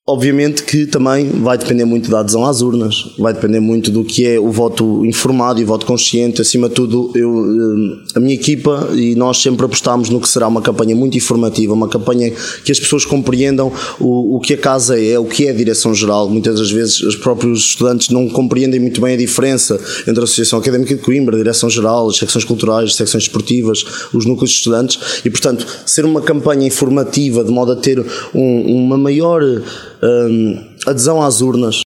Obviamente que também vai depender muito da adesão às urnas, vai depender muito do que é o voto informado e o voto consciente. Acima de tudo, a minha equipa e nós sempre apostámos no que será uma campanha muito informativa, uma campanha que as pessoas compreendam o que a casa é, o que é a Direção-Geral. Muitas das vezes os próprios estudantes não compreendem muito bem a diferença entre a Associação Académica de Coimbra, a Direção-Geral, as secções culturais, as secções esportivas, os núcleos de estudantes e, portanto, ser uma campanha informativa de modo a ter uma maior adesão às urnas